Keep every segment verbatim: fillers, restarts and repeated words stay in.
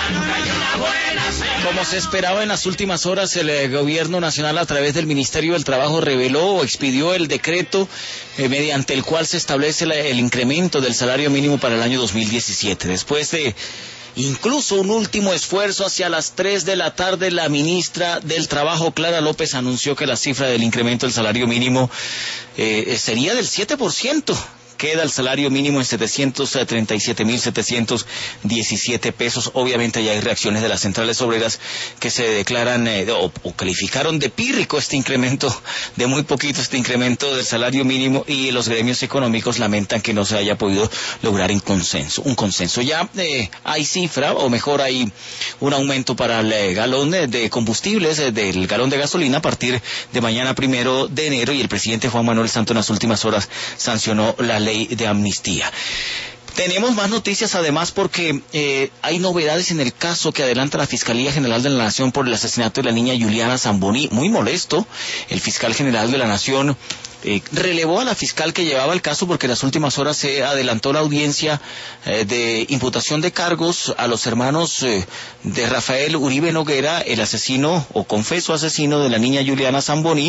Como se esperaba en las últimas horas, el eh, gobierno nacional a través del Ministerio del Trabajo reveló o expidió el decreto eh, mediante el cual se establece la, el incremento del salario mínimo para el año dos mil diecisiete. Después de incluso un último esfuerzo, hacia las tres de la tarde, la ministra del Trabajo, Clara López, anunció que la cifra del incremento del salario mínimo eh, sería del siete por ciento. Queda el salario mínimo en setecientos treinta y siete mil setecientos diecisiete pesos. Obviamente ya hay reacciones de las centrales obreras que se declaran eh, o, o calificaron de pírrico este incremento, de muy poquito este incremento del salario mínimo, y los gremios económicos lamentan que no se haya podido lograr un consenso. Un consenso. Ya eh, hay cifra, o mejor hay un aumento para el eh, galón de, de combustibles, eh, del galón de gasolina a partir de mañana primero de enero, y el presidente Juan Manuel Santos en las últimas horas sancionó la ley de amnistía. Tenemos más noticias además porque eh, hay novedades en el caso que adelanta la Fiscalía General de la Nación por el asesinato de la niña Juliana Zamboni. Muy molesto, el fiscal general de la Nación eh, relevó a la fiscal que llevaba el caso porque en las últimas horas se adelantó la audiencia eh, de imputación de cargos a los hermanos eh, de Rafael Uribe Noguera, el asesino o confeso asesino de la niña Juliana Zamboni.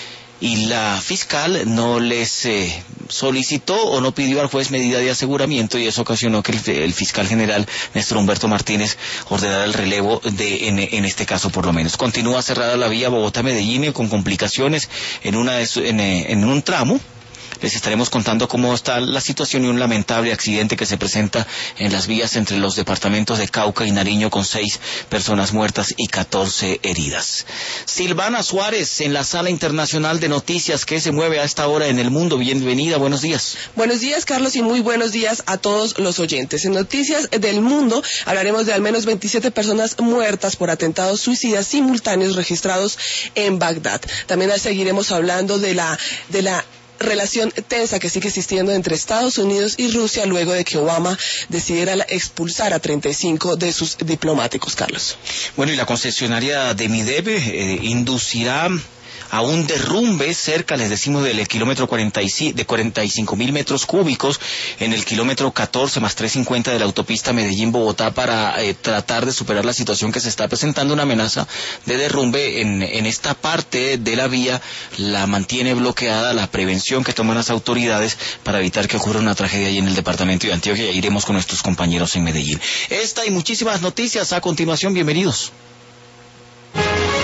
Y la fiscal no les eh, solicitó o no pidió al juez medida de aseguramiento, y eso ocasionó que el, el fiscal general Néstor Humberto Martínez ordenara el relevo de en, en este caso por lo menos. Continúa cerrada la vía Bogotá-Medellín con complicaciones en una de su, en, en un tramo. Les estaremos contando cómo está la situación y un lamentable accidente que se presenta en las vías entre los departamentos de Cauca y Nariño, con seis personas muertas y catorce heridas. Silvana Suárez en la Sala Internacional de Noticias, que se mueve a esta hora en el mundo. Bienvenida, buenos días. Buenos días, Carlos, y muy buenos días a todos los oyentes. En Noticias del Mundo hablaremos de al menos veintisiete personas muertas por atentados suicidas simultáneos registrados en Bagdad. También seguiremos hablando de la de la relación tensa que sigue existiendo entre Estados Unidos y Rusia luego de que Obama decidiera expulsar a treinta y cinco de sus diplomáticos, Carlos. Bueno, y la concesionaria de Mideb eh, inducirá a un derrumbe cerca, les decimos, del kilómetro cuarenta y cinco, de cuarenta y cinco mil metros cúbicos en el kilómetro catorce más trescientos cincuenta de la autopista Medellín-Bogotá para eh, tratar de superar la situación que se está presentando. Una amenaza de derrumbe en, en esta parte de la vía la mantiene bloqueada la prevención que toman las autoridades para evitar que ocurra una tragedia allí en el departamento de Antioquia. Iremos con nuestros compañeros en Medellín. Esta y muchísimas noticias a continuación, bienvenidos.